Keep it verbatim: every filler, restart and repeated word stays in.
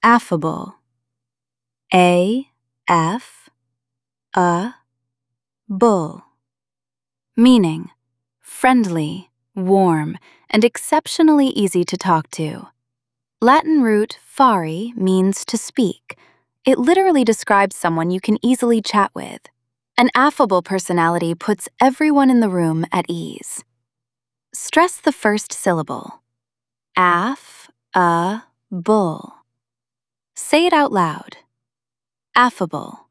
Affable. A F A bull. Meaning friendly, warm, and exceptionally easy to talk to. Latin root fari means to speak. It literally describes someone you can easily chat with. An affable personality puts everyone in the room at ease. Stress the first syllable. Aff, a, bull. Say it out loud. Affable.